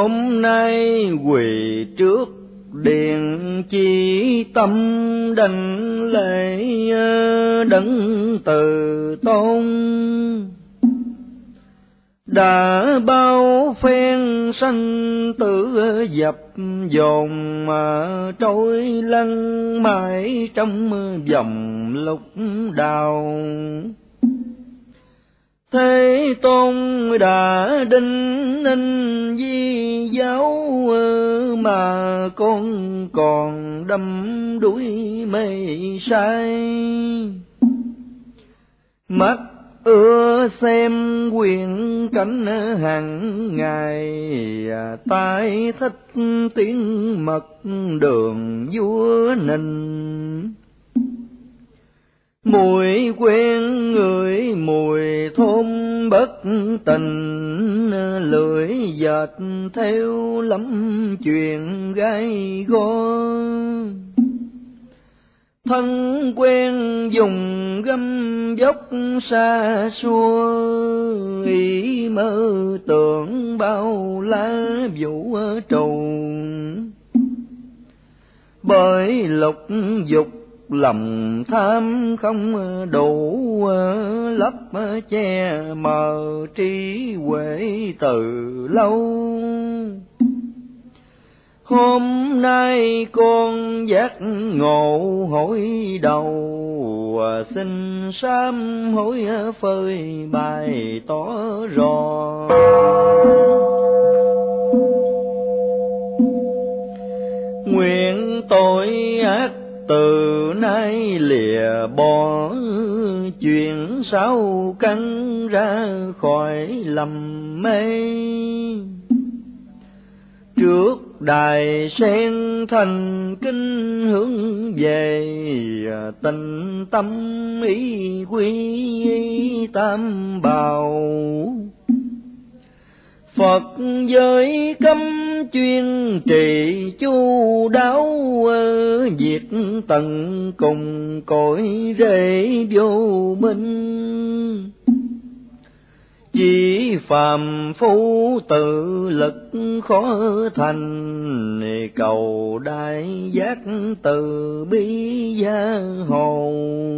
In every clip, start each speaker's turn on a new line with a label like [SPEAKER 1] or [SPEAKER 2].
[SPEAKER 1] hôm nay quỳ trước điện chi tâm đảnh lễ đấng từ tôn. Đã bao phen sanh tử dập dồn mà trôi lăn mãi trong vòng lục đạo. Thế Tôn đã đinh ninh di giáo mà con còn đắm đuối mê say. Mắt ưa xem quyển cảnh hàng ngày, tai thích tiếng mật đường vua nịnh. Mùi quen người mùi thơm bất tình, lưỡi dệt theo lắm chuyện gay go. Thân quen dùng gấm dốc xa xua, ý mơ tưởng bao lá vũ trù. Bởi lục dục lòng tham không đủ, lấp che mờ trí huệ từ lâu. Hôm nay con giác ngộ hỏi đầu, xin sám hối phơi bày tỏ rõ. Nguyện tội ác từ nay lìa bỏ, chuyện sao căn ra khỏi lầm mê. Trước đài sen thành kinh hướng về, tình tâm ý quy tam bảo. Phật giới cấm chuyên trì chu đáo, diệt tận cùng cõi rễ vô minh. Chỉ phàm phu tự lực khó thành, cầu đại giác từ bi gia hộ.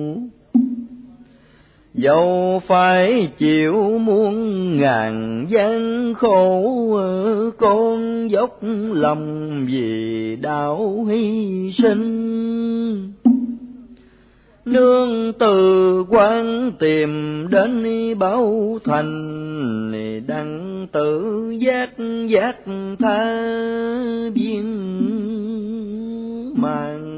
[SPEAKER 1] Dẫu phải chịu muôn ngàn gian khổ, con dốc lòng vì đạo hy sinh. Nương từ quan tìm đến báo thành, đặng tự giác giác tha viên mạng.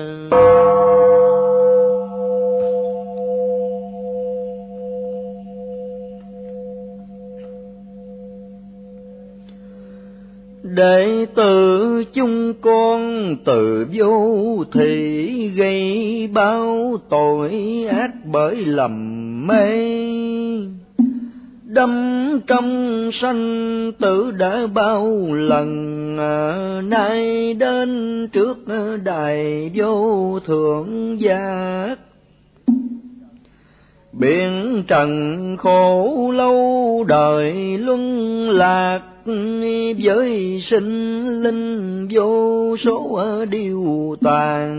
[SPEAKER 1] Đệ tử chúng con từ vô thị, gây bao tội ác bởi lầm mê. Đâm trong sanh tử đã bao lần, nay đến trước đài vô thượng giác. Biển trần khổ lâu đời luân lạc, với sinh linh vô số điều tàn.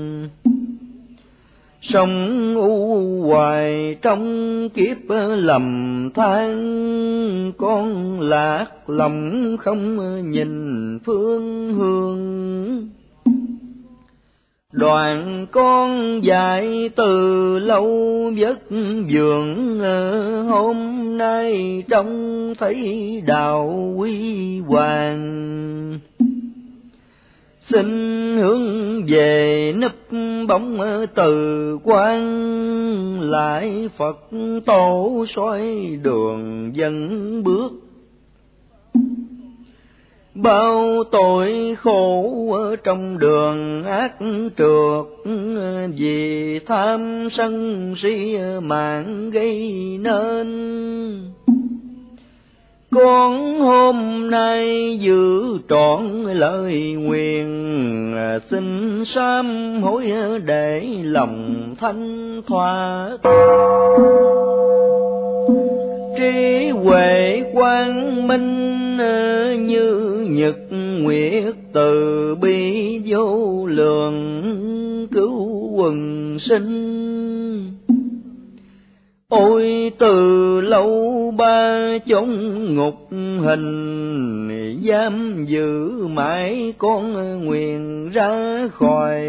[SPEAKER 1] Sống u hoài trong kiếp lầm than, con lạc lòng không nhìn phương hướng. Đoàn con dạy từ lâu vất vưởng, hôm nay trông thấy đạo huy hoàng. Xin hướng về nấp bóng từ quan, lại Phật tổ soi đường dẫn bước. Bao tội khổ ở trong đường ác trượt, vì tham sân si mạng gây nên. Con hôm nay giữ trọn lời nguyện, xin sám hối để lòng thanh thoát. Trí huệ quang minh như nhật nguyệt từ bi vô lượng, cứu quần sinh. Ôi từ lâu ba chốn ngục hình, giam giữ mãi con nguyện ra khỏi.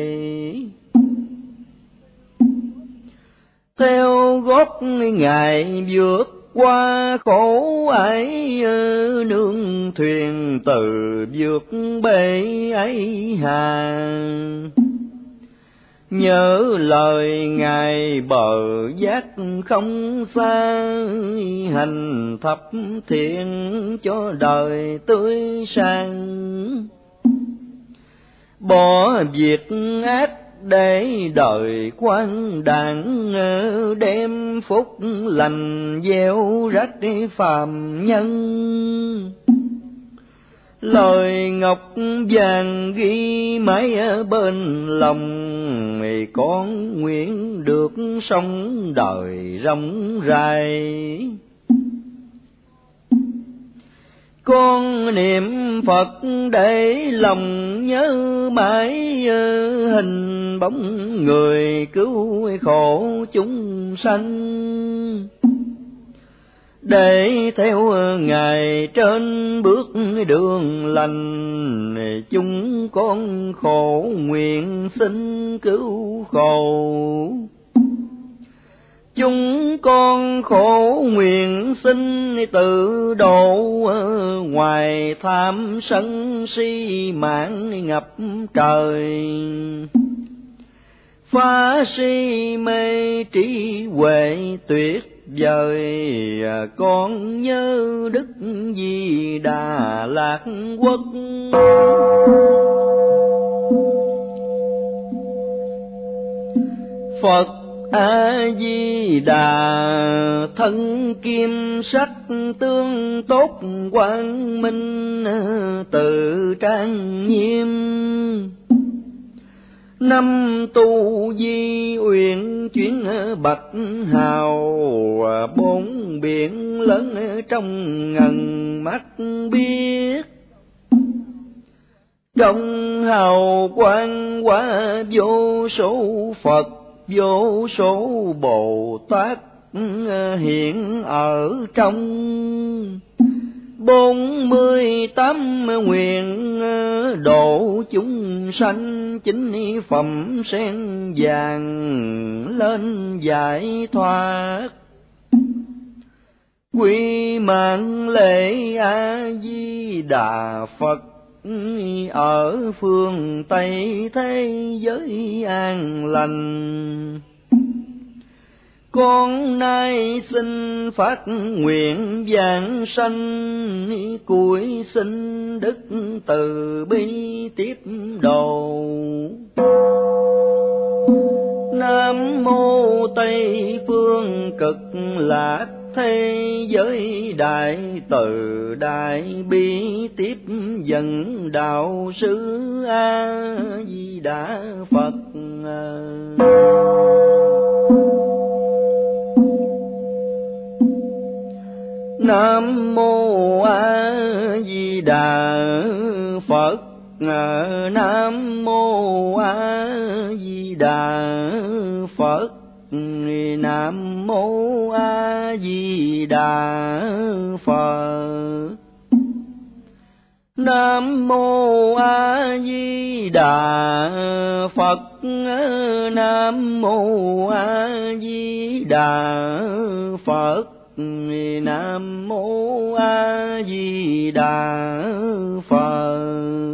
[SPEAKER 1] Theo gót Ngài vượt qua khổ ải, nương thuyền từ vượt bể ấy hà. Nhớ lời Ngài bờ giác không xa, hành thập thiện cho đời tươi sáng. Bỏ việc ác để đời quan đảng, đem phúc lành gieo rắc phàm nhân. Lời ngọc vàng ghi mãi ở bên lòng, con nguyện được sống đời rộng rãi. Con niệm Phật để lòng nhớ mãi, hình bóng người cứu khổ chúng sanh. Để theo Ngài trên bước đường lành, chúng con khổ nguyện xin cứu khổ. Chúng con khổ nguyện xin tự độ, ngoài tham sân si mạng ngập trời. Phá si mê trí huệ tuyệt vời, con nhớ Đức Di Đà Lạc Quốc. Phật A Di Đà thân kim sắc tương tốt quang minh, tự trang nghiêm. Năm tu di uyển chuyển bạch hào, bốn biển lớn trong ngần mắt biết. Trong hào quang quá vô số Phật, vô số Bồ Tát hiện ở trong. 48 nguyện độ chúng sanh, chính phẩm sen vàng lên giải thoát. Quy mạng lễ A Di Đà Phật, ở phương Tây thế giới an lành. Con nay xin phát nguyện vãng sanh, cuối xin Đức từ bi tiếp độ. Nam mô Tây phương cực lạc thế giới đại từ đại bi tiếp dẫn đạo sư A Di Đà Phật. Nam mô A Di Đà Phật. Nam mô A Di Đà Phật. Nam mô A Di Đà Phật. Nam mô A Di Đà Phật. Nam mô A Di Đà Phật. Nam mô A Di Đà Phật.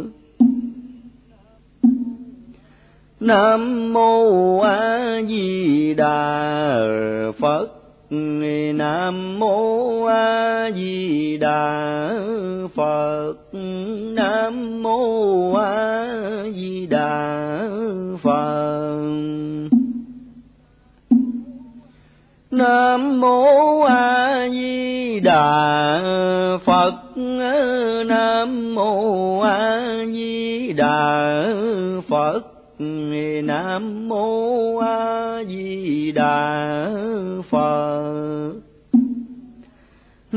[SPEAKER 1] Nam mô A Di Đà Phật. Nam mô A Di Đà Phật. Nam mô A Di Đà Phật. Nam mô A Di Đà Phật. Nam mô A Di Đà Phật. Nam mô A Di Đà Phật.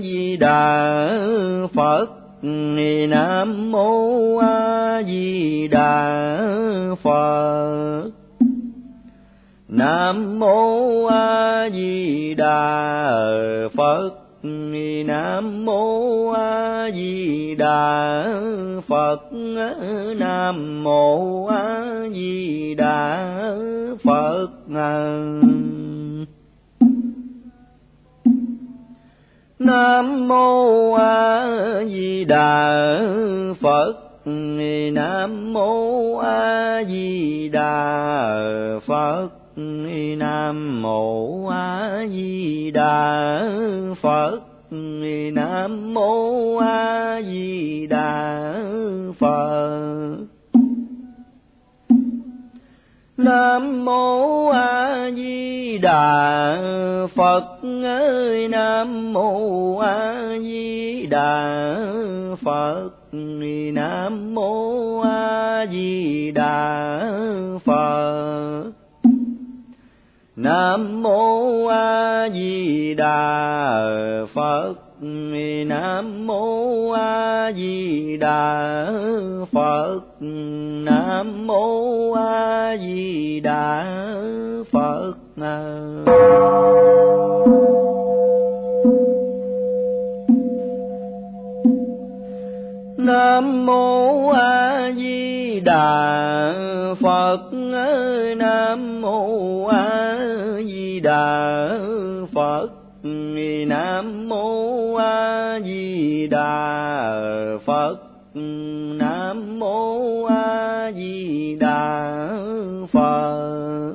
[SPEAKER 1] Di Đà Phật. Nam mô A Di Đà Phật. Nam mô A Di Đà Phật. Nam mô A Di Đà Phật. Nam mô A Di Đà Phật. Nam mô A Di Đà Phật. Nam mô A Di Đà Phật. Nam mô A Di Đà Phật. Nam mô A Di Đà Phật. Nam mô A Di Đà Phật ơi. Nam mô A Di Đà Phật. Nam mô A Di Đà Phật. Nam mô A Di Đà Phật. Nam mô A Di Đà Phật. Nam mô A Di Đà Phật. Nam mô A Di Đà Phật ơi. Nam mô A Di Đà Phật. Nam mô A Di Đà Phật. Nam mô A Di Đà Phật.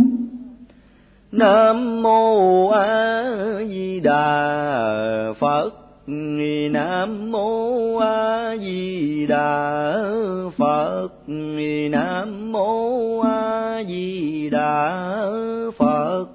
[SPEAKER 1] Nam mô A Di Đà Phật. Nam mô A Di Đà Phật. Nam mô A Di Đà Phật.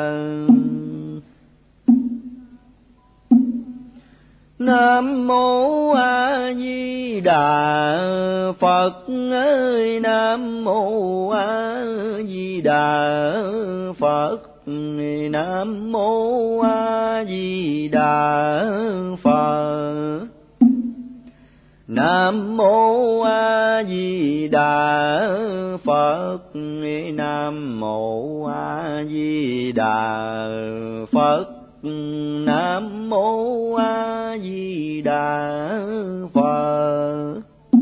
[SPEAKER 1] Nam mô A Di Đà Phật ơi. Nam mô A Di Đà Phật. Nam mô A Di Đà Phật. Nam mô A Di Đà Phật. Nam mô A Di Đà Phật. Nam mô A Di Đà Phật.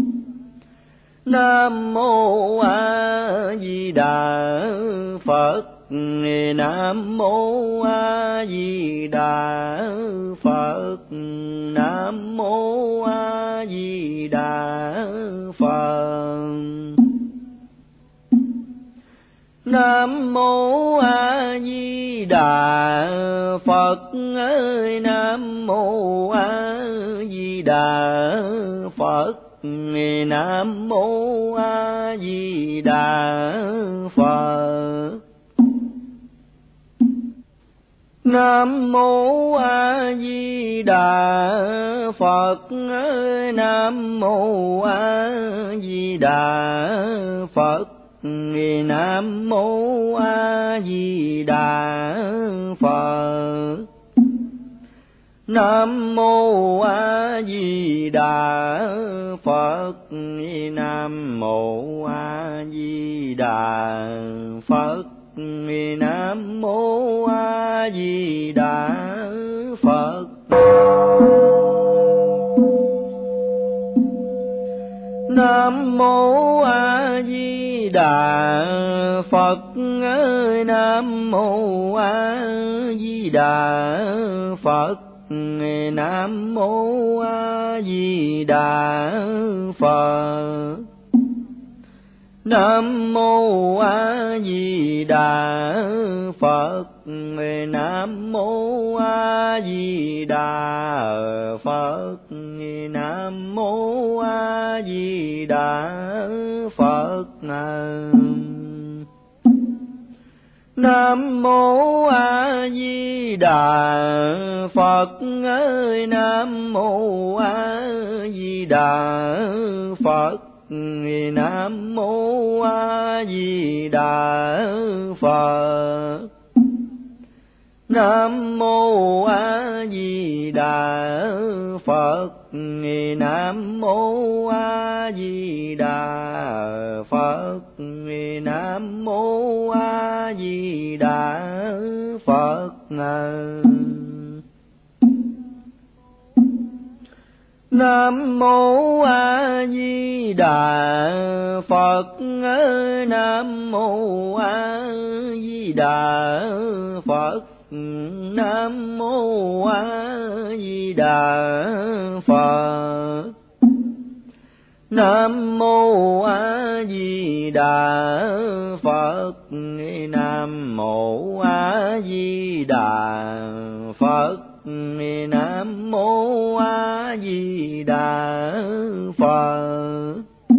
[SPEAKER 1] Nam mô A Di Đà Phật. Nam mô A Di Đà Phật. Nam mô A Di Đà Phật. Nam mô A Di Đà Phật ơi. Nam mô A Di Đà Phật. Nam mô A Di Đà Phật. Nam mô A Di Đà Phật ơi. Nam mô A Di Đà Phật. Nam mô A Di Đà Phật. Nam mô A Di Đà Phật. Nam mô A Di Đà Phật. Nam mô A Di Đà Phật. Nam mô A Di Đà Phật ơi. Nam mô A Di Đà Phật. Nam mô A Di Đà Phật. Nam mô A Di Đà Phật. Nam mô A Di Đà Phật. Nam mô A Di Đà Phật. Nam mô A Di Đà Phật ơi. Nam mô A Di Đà Phật. Nam mô A Di Đà Phật. Nam mô A Di Đà Phật. Nam mô A Di Đà Phật. Nam mô A Di Đà Phật. Nam mô A Di Đà Phật. Nam mô A Di Đà Phật. Nam mô A Di Đà Phật. Nam mô A Di Đà Phật. Nam mô A Di Đà Phật. Nam mô A Di Đà Phật.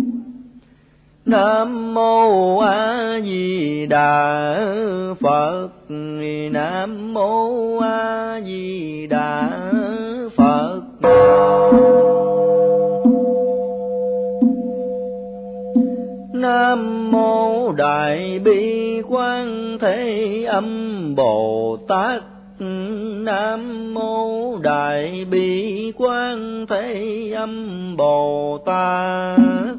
[SPEAKER 1] Nam mô A Di Đà Phật. Nam mô A Di Đà Phật. Nam mô Đại Bi Quán Thế Âm Bồ Tát. Nam mô Đại Bi Quán Thế Âm Bồ Tát.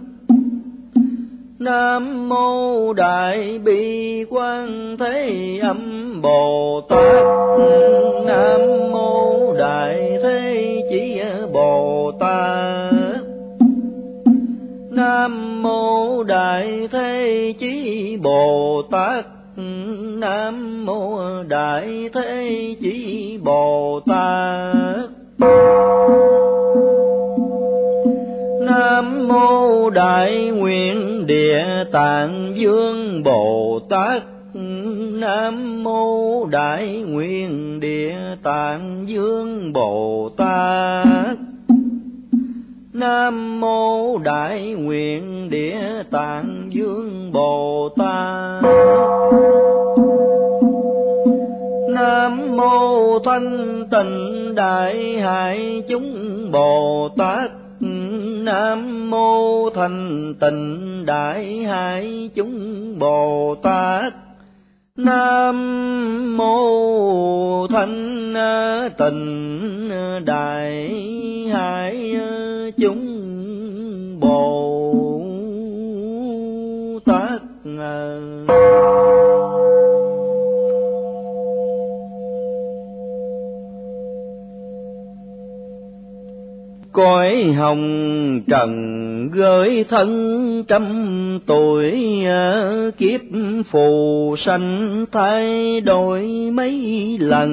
[SPEAKER 1] Nam mô Đại Bi Quán Thế Âm Bồ Tát. Nam mô Đại Thế Chí Bồ Tát. Nam mô Đại Thế Chí Bồ Tát. Nam mô Đại Thế Chí Bồ Tát. Nam mô Đại Nguyện Địa Tạng Vương Bồ Tát. Nam mô Đại Nguyện Địa Tạng Vương Bồ Tát. Nam mô Đại Nguyện Địa Tạng Vương Bồ Tát. Nam mô Thanh Tịnh Đại Hải Chúng Bồ Tát. Nam mô Thanh Tịnh Đại Hải Chúng Bồ Tát. Nam mô Thanh Tịnh Đại Hải Chúng Bồ Tát. Cõi hồng trần gửi thân trăm tuổi, kiếp phù sanh thay đổi mấy lần.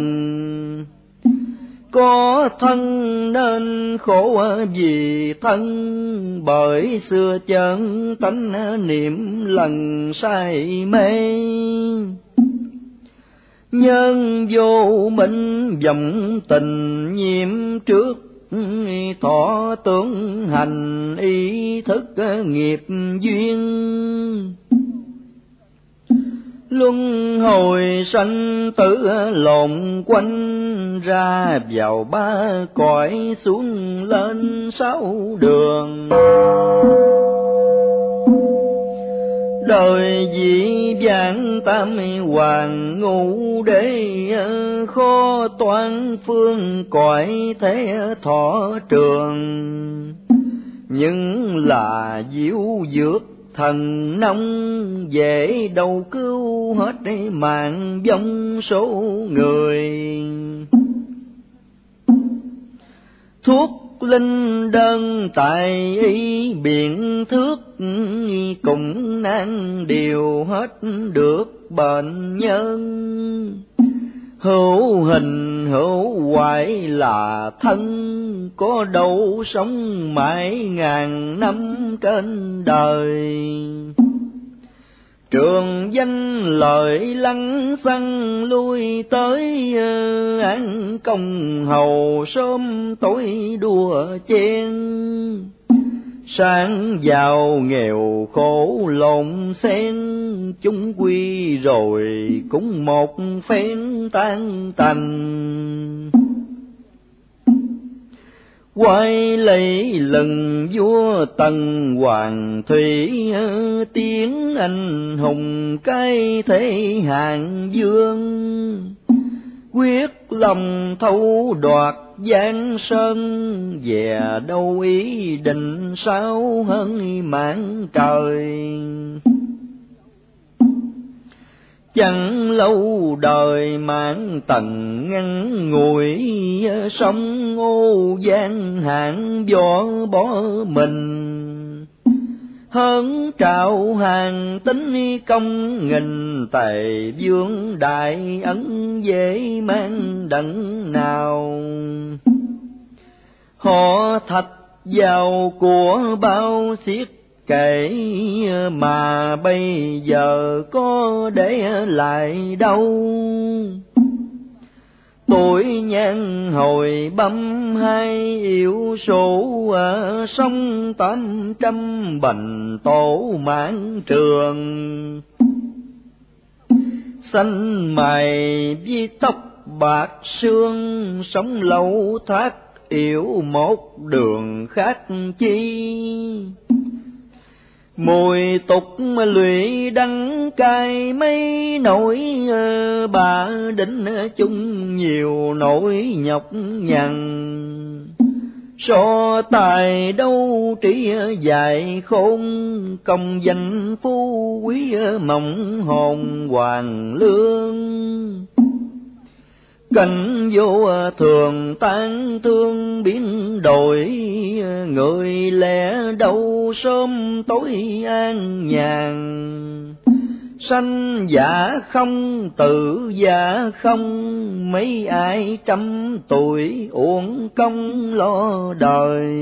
[SPEAKER 1] Có thân nên khổ vì thân, bởi xưa chân tánh niệm lần say mê. Nhân vô minh vọng tình nhiễm trước, thọ tưởng hành ý thức nghiệp duyên. Luân hồi sanh tử lộn quanh, ra vào ba cõi xuống lên sáu đường. Đời dị vãng tam hoàng ngũ đế, khó toán phương cõi thế thọ trường. Nhưng là diệu dược thần nông, dễ đâu cứu hết mạng vong số người. Thuốc linh đơn tại y biện thước, cũng nan điều hết được bệnh nhân. Hữu hình hữu hoại là thân, có đâu sống mãi ngàn năm trên đời. Trường danh lợi lăng xăng lui tới, án công hầu sớm tối đua chen. Sáng giàu nghèo khổ lộn xen, chung quy rồi cũng một phen tan tành. Quay lấy lần vua Tần Hoàng Thủy, tiếng anh hùng cái thế Hạng Dương. quyết lòng thâu đoạt giang sơn, về đâu ý định sao hơn mạng trời. Chẳng lâu đời mạng tần ngắn ngủi, sông ô gian hạn võ bỏ mình. Hơn trạo hàng tính công nghìn, tề vương đại ấn dễ mang đặng nào. Họ thạch giàu của bao xiết kể, mà bây giờ có để lại đâu. Tuổi nhan hồi băm hai yêu số, sông 800 bành tổ mãn trường. Xanh mày với tóc bạc sương, sống lâu thác yểu một đường khác chi. Mùi tục lụy đắng cay mấy nỗi, bà đính chung nhiều nỗi nhọc nhằn. So tài đâu trí dài khôn, công danh phú quý mộng hồn hoàng lương. Cảnh vô thường tan thương biến đổi, người lẽ đâu sớm tối an nhàn. Sanh giả không tự giả không, mấy ai trăm tuổi uổng công lo đời.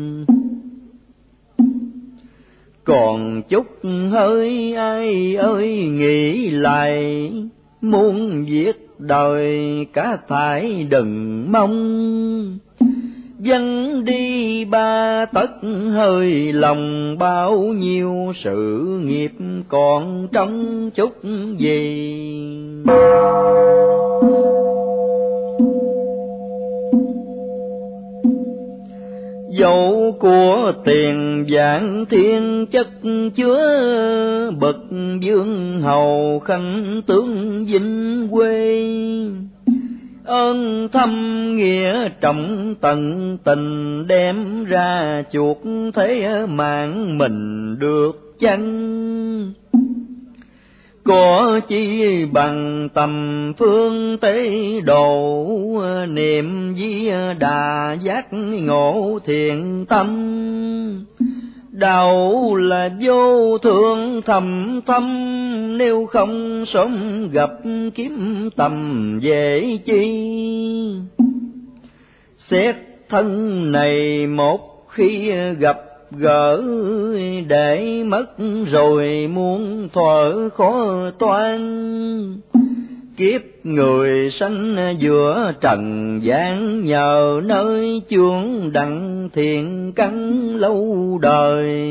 [SPEAKER 1] Còn chút hơi ai ơi nghĩ lại, muôn việc đời cả thải đừng mong. Dân đi ba tấc hơi lòng, bao nhiêu sự nghiệp còn trong chút gì. Dẫu của tiền vạn thiên chất chứa, bậc vương hầu khanh tướng vinh quê. Ơn thâm nghĩa trọng tận tình, đem ra chuộc thế mạng mình được chăng. Có chi bằng tầm phương tế độ, niệm di đà giác ngộ thiện tâm. Đạo là vô thượng thầm thâm, nếu không sớm gặp kiếm tầm dễ chi. Xét thân này một khi gặp gỡ, để mất rồi muôn thuở khó toan. Kiếp người sanh giữa trần gian, nhờ nơi chướng đặng thiện căn lâu đời.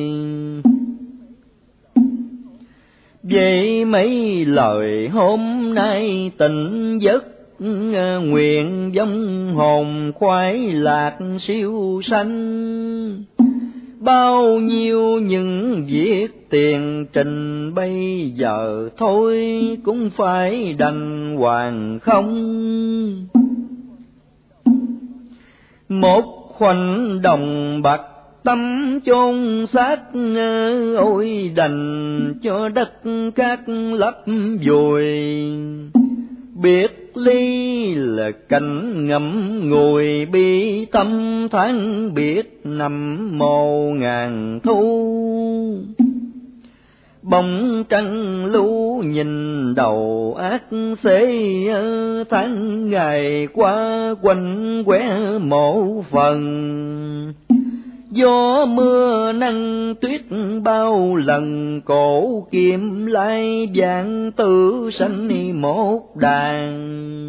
[SPEAKER 1] Vậy mấy lời hôm nay tỉnh giấc, nguyện vong hồn khoái lạc siêu sanh. Bao nhiêu những việc tiền trình bây giờ thôi, cũng phải đành hoàn không. Một khoảnh đồng bạc tâm chôn xác, ôi đành cho đất cát lấp vùi. Biệt ly là cảnh ngậm ngùi, bi tâm tháng biệt nằm mồ ngàn thu. Bóng trăng lưu nhìn đầu ác xế, tháng ngày qua quanh quẻ mộ phần. Gió mưa nắng tuyết bao lần, cổ kim lai vạn tử sanh một đàn.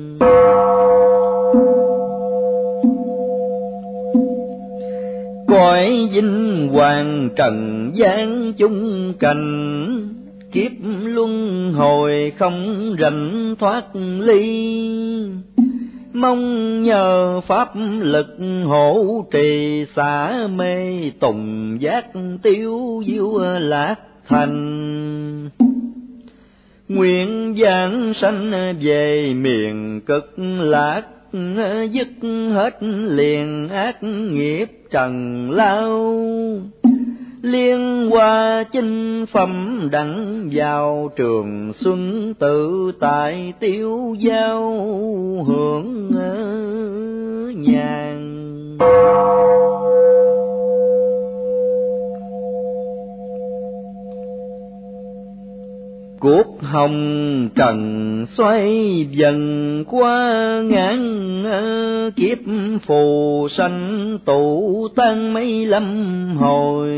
[SPEAKER 1] Cõi vinh hoàng trần gian chung cảnh, kiếp luân hồi không rảnh thoát ly. Mong nhờ pháp lực hộ trì, xả mê tùng giác tiêu diêu lạc thành. nguyện giảng sanh về miền Cực Lạc, dứt hết liền ác nghiệp trần lao, liên hoa chinh phẩm đặng vào trường xuân tự tại tiêu giao hưởng nhàn. Cuộc hồng trần xoay dần qua ngàn kiếp, phù sanh tụ tan mấy lâm hồi.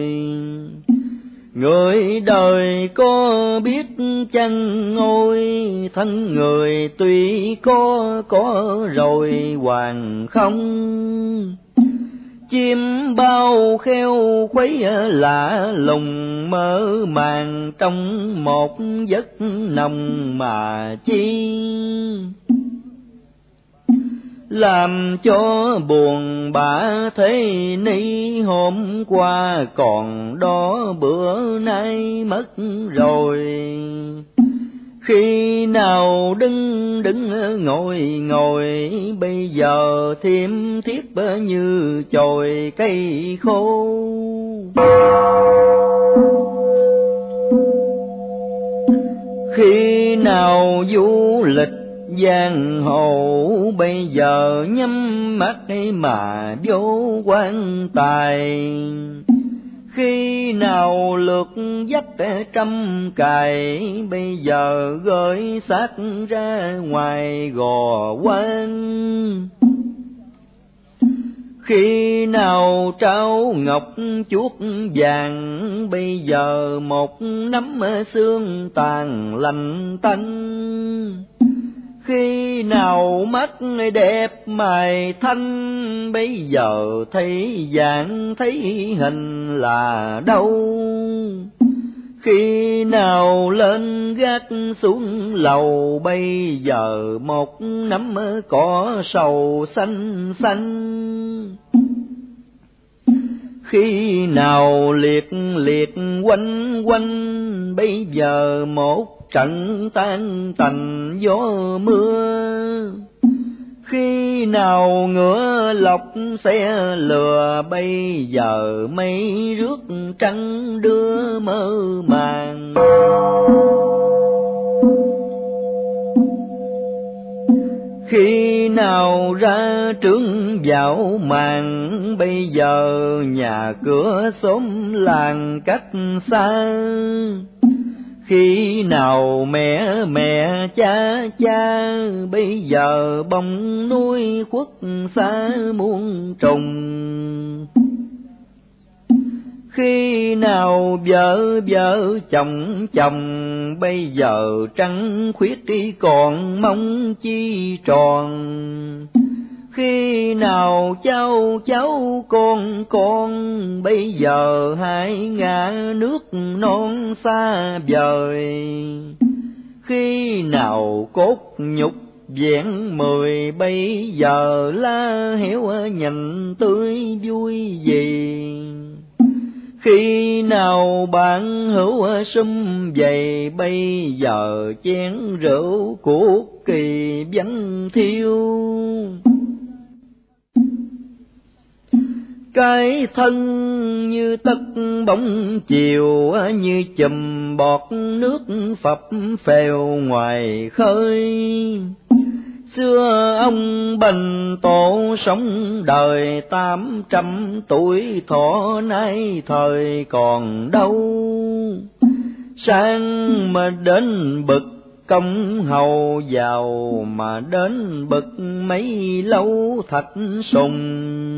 [SPEAKER 1] Người đời có biết chăng ngôi, thân người tuy có rồi hoàng không. Chim bao kheo khuấy lạ lùng, mơ màng trong một giấc nồng mà chi. Làm cho buồn bã thế ni, hôm qua còn đó bữa nay mất rồi. Khi nào đứng ngồi, bây giờ thiêm thiếp như chồi cây khô. Khi nào du lịch giang hồ, bây giờ nhắm mắt mà vô quan tài. Khi nào lượt dắt trăm cài, bây giờ gửi xác ra ngoài gò quan. Khi nào trao ngọc chuốt vàng, bây giờ một nắm xương tàn lạnh tanh. Khi nào mắt đẹp mày thanh, bây giờ thấy dạng thấy hình là đâu. Khi nào lên gác xuống lầu, bây giờ một nắm cỏ sầu xanh xanh. Khi nào liệt quanh quanh, bây giờ một trận tan tành gió mưa. Khi nào ngựa lộc xe lừa, bây giờ mây rước trăng đưa mơ màng. Khi nào ra trướng vào màn, bây giờ nhà cửa xóm làng cách xa. Khi nào mẹ cha, bây giờ bông núi khuất xa muôn trùng. Khi nào vợ chồng, bây giờ trăng khuyết đi còn mong chi tròn. Khi nào cháu con, bây giờ hai ngả nước non xa vời. Khi nào cốt nhục vẹn 10, bây giờ lá héo nhành tươi vui gì. Khi nào bạn hữu sum vầy, bây giờ chén rượu cuộc kỳ vắng thiêu. Cái thân như tất bóng chiều, như chùm bọt nước phập phèo ngoài khơi. Xưa ông Bành Tổ sống đời 800 tuổi, thọ nay thời còn đâu. Sang mà đến bực công hầu, giàu mà đến bực mấy lâu thạch sùng.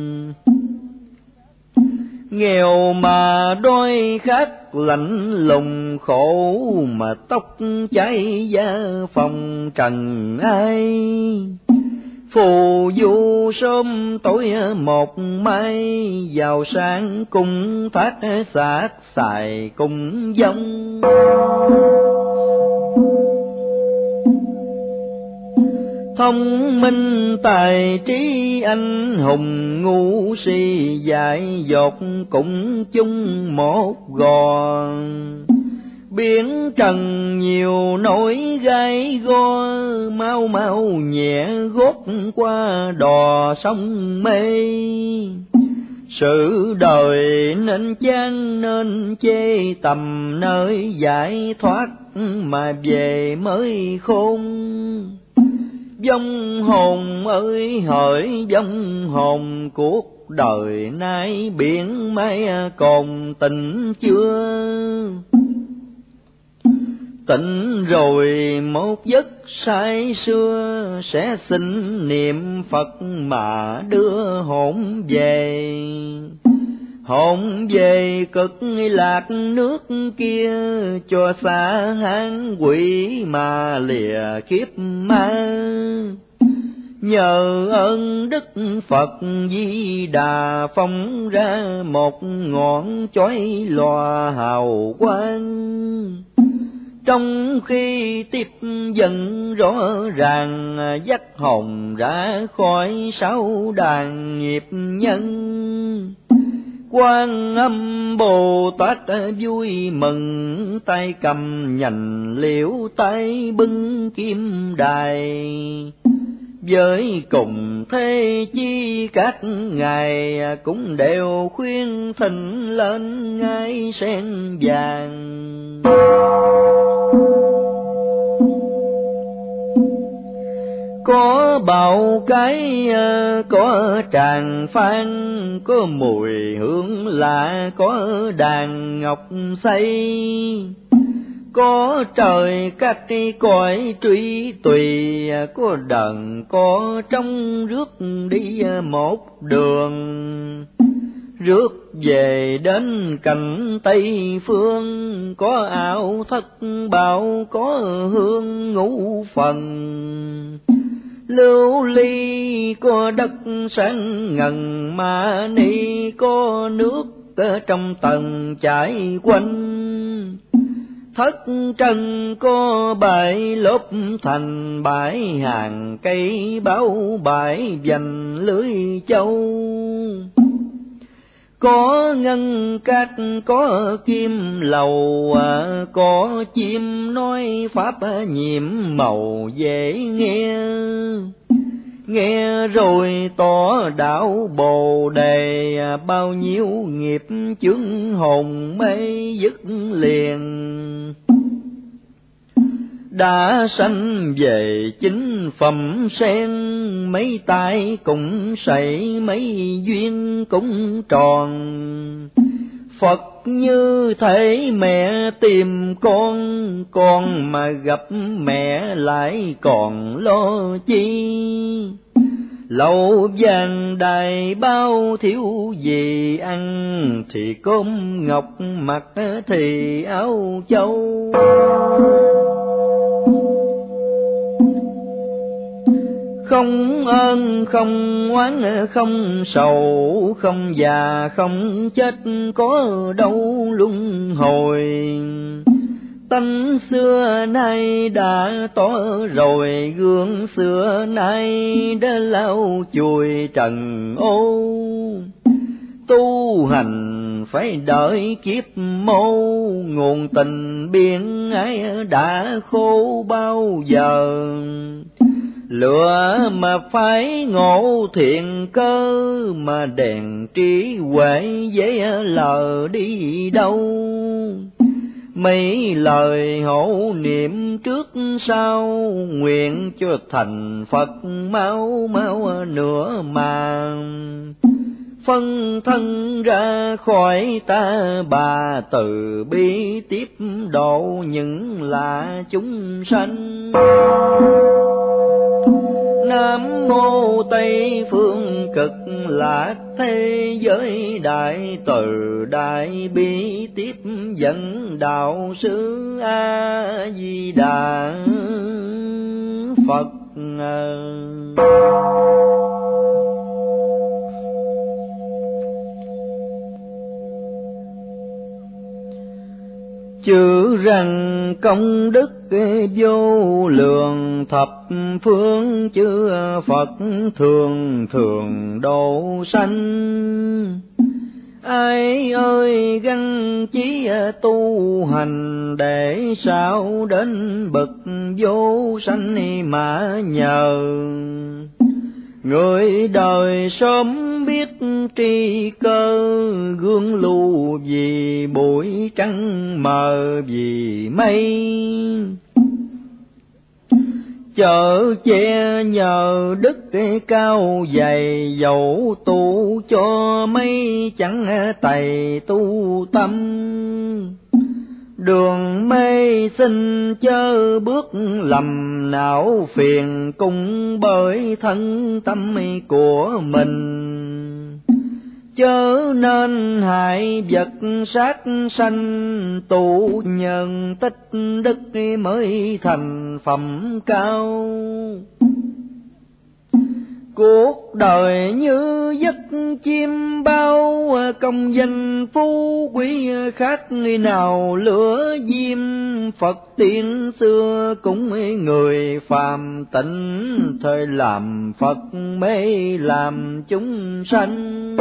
[SPEAKER 1] Nghèo mà đói khát lạnh lùng, khổ mà tóc cháy da phòng trần ai. Phù du sớm tối một mai, giàu sang cùng thác xác xài cùng dông. Thông minh tài trí anh hùng, ngu si dại dột cũng chung một gò. Biển trần nhiều nỗi gai go, mau mau nhẹ gót qua đò sông mê. Sự đời nên chán nên chê, tầm nơi giải thoát mà về mới khôn. Vong hồn ơi hỡi vong hồn, cuộc đời nay biển mai còn tỉnh chưa? Tỉnh rồi một giấc say xưa, sẽ xin niệm Phật mà đưa hồn về. Hồn về cực lạc nước kia, cho xa hán quỷ mà lìa kiếp ma. Nhờ ơn Đức Phật Di Đà, phóng ra một ngọn chói lòa hào quang. Trong khi tiếp dần rõ ràng, dắt hồn ra khỏi sáu đàn nghiệp nhân. Quan Âm Bồ Tát vui mừng, tay cầm nhành liễu, tay bưng kim đài. Với cùng thế chi các ngài, cũng đều khuyên thỉnh lên ngai sen vàng. Có bào cái, có tràng phan, có mùi hương lạ, có đàn ngọc xây. Có trời các cõi truy tùy, có đờn có trong rước đi một đường. Rước về đến cảnh Tây Phương, có áo thất bảo, có hương ngũ phần. Lưu ly có đất sáng ngần ma ni, có nước trong tầng chảy quanh. Thất trần có bãi lốp thành, bãi hàng cây báo, bãi vành lưới châu. Có ngân cát có kim lầu, có chim nói pháp nhiệm màu dễ nghe. Nghe rồi tỏ đạo Bồ Đề, bao nhiêu nghiệp chướng hồn mê dứt liền. Đã sanh về chính phẩm sen, mấy tay cũng sảy, mấy duyên cũng tròn. Phật như thể mẹ tìm con mà gặp mẹ lại còn lo chi. Lẩu vàng đài bao thiếu gì ăn, thì cơm ngọc mặc thì áo châu. Không ơn không oán không sầu, không già không chết, có đâu luân hồi. Tánh xưa nay đã tỏ rồi, gương xưa nay đã lau chùi trần ô. Tu hành phải đợi kiếp mâu, nguồn tình biển ái đã khô bao giờ. Lựa mà phải ngộ thiện cơ, mà đèn trí huệ dễ lờ đi đâu. Mấy lời hộ niệm trước sau, nguyện cho thành Phật mau mau nữa mà. Phân thân ra khỏi ta bà, từ bi tiếp độ những là chúng sanh. Nam mô Tây phương cực lạc thế giới, đại từ đại bi tiếp dẫn đạo sư A Di Đà Phật. Chữ rằng công đức vô lượng, thập phương chư Phật thường thường độ sanh. Ai ơi gắng chí tu hành, để sao đến bậc vô sanh mà nhờ. Người đời sớm biết tri cơ, gương lưu vì bụi trắng mờ vì mây. Chở che nhờ đức cao dày, dẫu tu cho mấy chẳng tày tu tâm. Đường mê xin chớ bước lầm, não phiền cùng bởi thân tâm của mình. Chớ nên hại vật sát sanh, tu nhân tích đức mới thành phẩm cao. Cuộc đời như giấc chim bao, công danh phú quý khác nào lửa diêm. Phật tiên xưa cũng người phàm tịnh, thời làm Phật mê làm chúng sanh.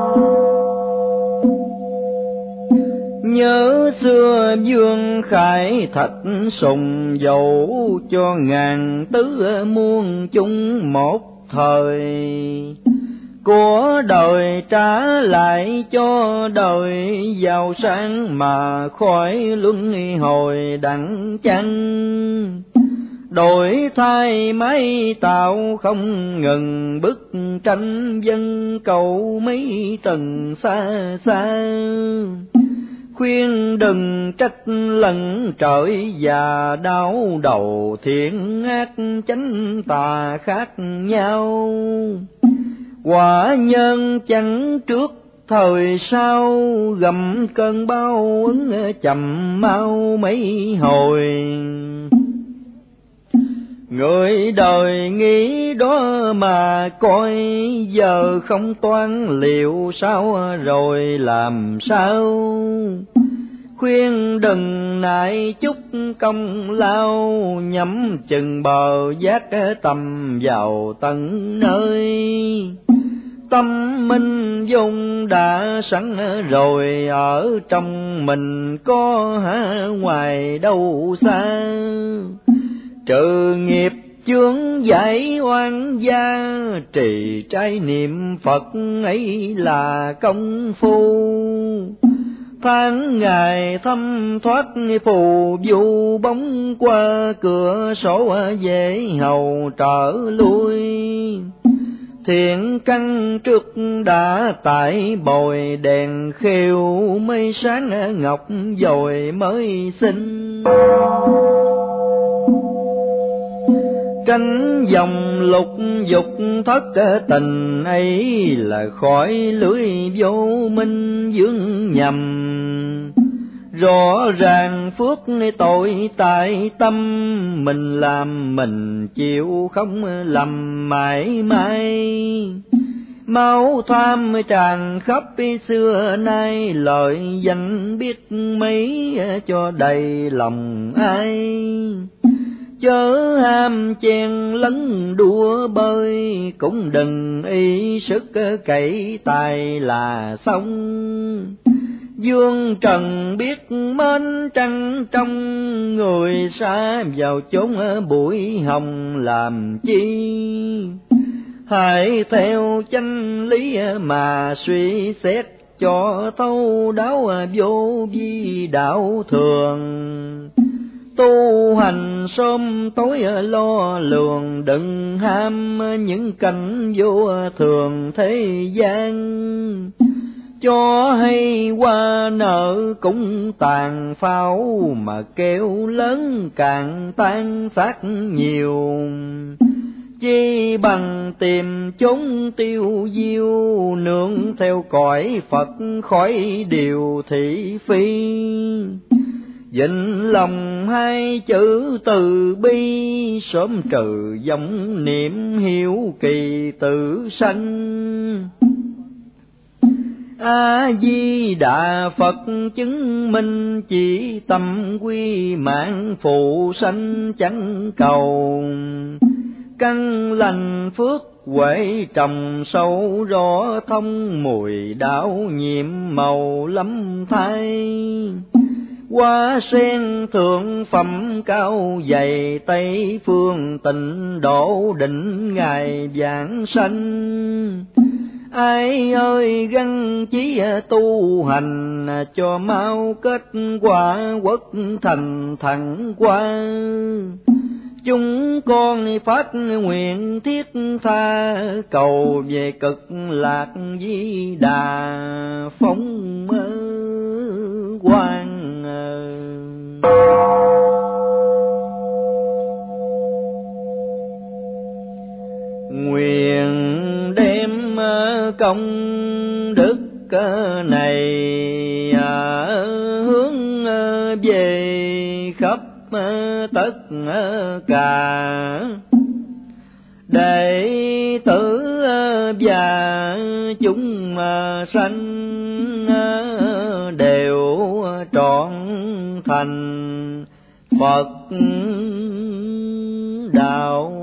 [SPEAKER 1] Nhớ xưa Dương Khải Thạch sùng, dẫu cho ngàn tứ muôn chúng một thời. Của đời trả lại cho đời, giàu sang mà khỏi luân hồi đặng chăng. Đổi thay máy tạo không ngừng, bức tranh dân cầu mấy tầng xa xa. Khuyên đừng trách lẫn trời và đau đầu, thiện ác chánh tà khác nhau. Quả nhân chẳng trước thời sau, gầm cơn bao ứng chậm mau mấy hồi. Người đời nghĩ đó mà coi, giờ không toán liệu sao rồi làm sao. Khuyên đừng nại chút công lao, nhắm chừng bờ giác tầm vào tận nơi. Tâm minh dung đã sẵn rồi, ở trong mình có ngoài đâu xa. Trừ nghiệp chướng giải oan gia, trì trai niệm Phật ấy là công phu. Tháng ngày thâm thoát phù du, bóng qua cửa sổ dễ hầu trở lui. Thiện căn trước đã tại bồi, đèn khêu mây sáng ngọc dồi mới sinh. Cánh dòng lục dục thất tình ấy, là khỏi lưới vô minh vướng nhầm. Rõ ràng phước tội tại tâm, mình làm mình chịu không lầm mãi mãi. Máu tham tràn khắp xưa nay, lợi danh biết mấy cho đầy lòng ai. Chớ ham chen lấn đua bơi, cũng đừng y sức cậy tài là xong. Dương trần biết mến trăng trong, người xa vào chốn bụi hồng làm chi. Hãy theo chân lý mà suy xét, cho thấu đáo vô vi đạo thường. Tu hành sớm tối lo lường, đừng ham những cảnh vô thường thế gian. Cho hay qua nợ cũng tàn pháo, mà kêu lớn càng tan xác nhiều. Chi bằng tìm chốn tiêu diêu, nương theo cõi Phật khỏi điều thị phi. Dịnh lòng hai chữ từ bi, sớm trừ vọng niệm hiếu kỳ tự sanh. A Di Đà Phật chứng minh, chỉ tâm quy mạng phụ sanh chẳng cầu. Căn lành phước Huệ trồng sâu rõ thông mùi đạo nhiệm màu lắm thay. Hoa sen thượng phẩm cao dày Tây phương tịnh độ định ngày giảng sanh. Ai ơi gắng chí tu hành cho mau kết quả quốc thành thẳng qua. Chúng con phát nguyện thiết tha cầu về cực lạc di đà phong quang. Nguyện đem công đức này hướng về khắp tất cả đệ tử và chúng sanh đều trọn thành Phật đạo.